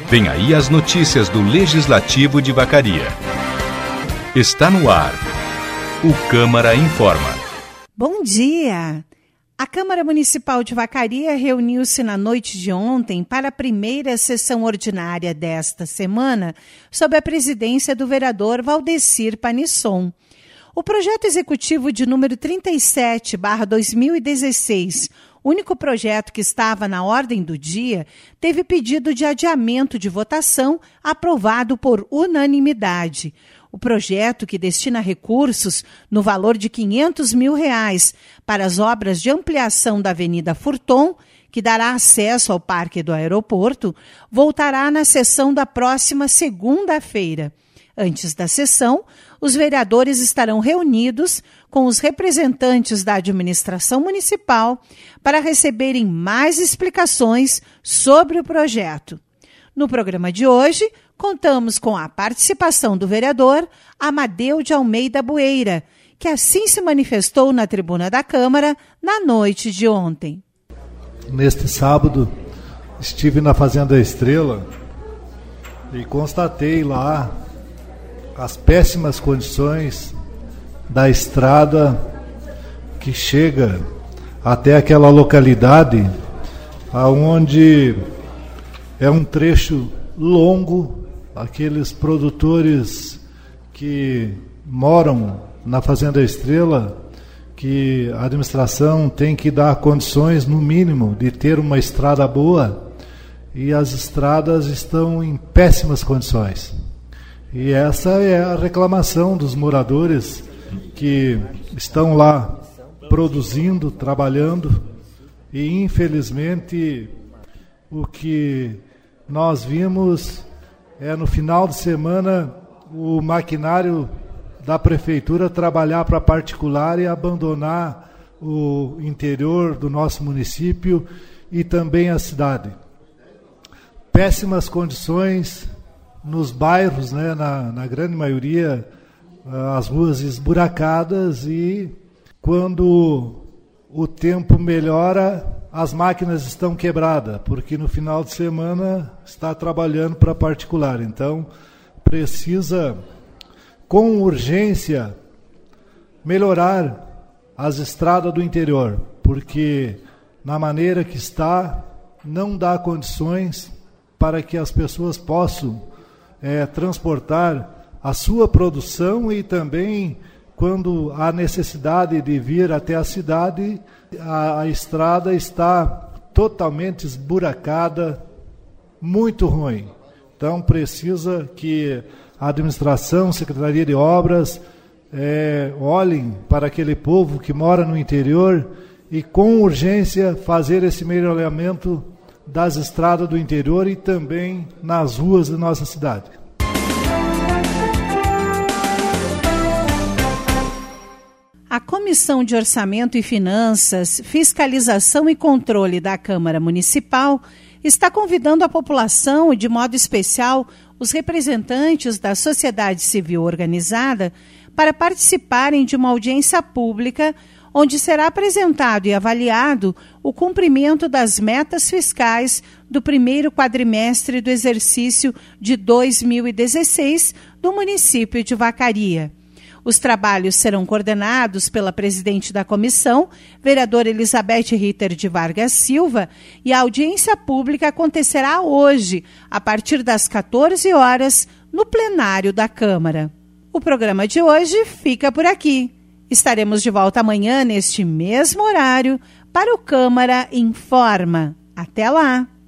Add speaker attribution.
Speaker 1: Vem aí as notícias do Legislativo de Vacaria. Está no ar. O Câmara Informa.
Speaker 2: Bom dia! A Câmara Municipal de Vacaria reuniu-se na noite de ontem para a primeira sessão ordinária desta semana, sob a presidência do vereador Valdecir Panisson. O projeto executivo de número 37/2016, único projeto que estava na ordem do dia, teve pedido de adiamento de votação aprovado por unanimidade. O projeto, que destina recursos no valor de R$500 mil para as obras de ampliação da Avenida Furton, que dará acesso ao Parque do Aeroporto, voltará na sessão da próxima segunda-feira. Antes da sessão, os vereadores estarão reunidos com os representantes da administração municipal para receberem mais explicações sobre o projeto. No programa de hoje, contamos com a participação do vereador Amadeu de Almeida Bueira, que assim se manifestou na tribuna da Câmara na noite de ontem.
Speaker 3: Neste sábado, estive na Fazenda Estrela e constatei lá as péssimas condições da estrada que chega até aquela localidade, aonde é um trecho longo. Aqueles produtores que moram na Fazenda Estrela, que a administração tem que dar condições, no mínimo, de ter uma estrada boa, e as estradas estão em péssimas condições. E essa é a reclamação dos moradores que estão lá produzindo, trabalhando, e infelizmente o que nós vimos é, no final de semana, o maquinário da prefeitura trabalhar para particular e abandonar o interior do nosso município e também a cidade. Péssimas condições nos bairros, né, na grande maioria, as ruas esburacadas, e quando o tempo melhora, as máquinas estão quebradas, porque no final de semana está trabalhando para particular. Então, precisa, com urgência, melhorar as estradas do interior, porque na maneira que está, não dá condições para que as pessoas possam transportar a sua produção, e também, quando há necessidade de vir até a cidade, a estrada está totalmente esburacada, muito ruim. Então precisa que a administração, Secretaria de Obras, olhem para aquele povo que mora no interior e com urgência fazer esse melhoramento das estradas do interior e também nas ruas da nossa cidade.
Speaker 2: A Comissão de Orçamento e Finanças, Fiscalização e Controle da Câmara Municipal está convidando a população e, de modo especial, os representantes da sociedade civil organizada para participarem de uma audiência pública onde será apresentado e avaliado o cumprimento das metas fiscais do primeiro quadrimestre do exercício de 2016 do município de Vacaria. Os trabalhos serão coordenados pela presidente da comissão, vereadora Elizabeth Ritter de Vargas Silva, e a audiência pública acontecerá hoje, a partir das 14 horas, no plenário da Câmara. O programa de hoje fica por aqui. Estaremos de volta amanhã, neste mesmo horário, para o Câmara Informa. Até lá!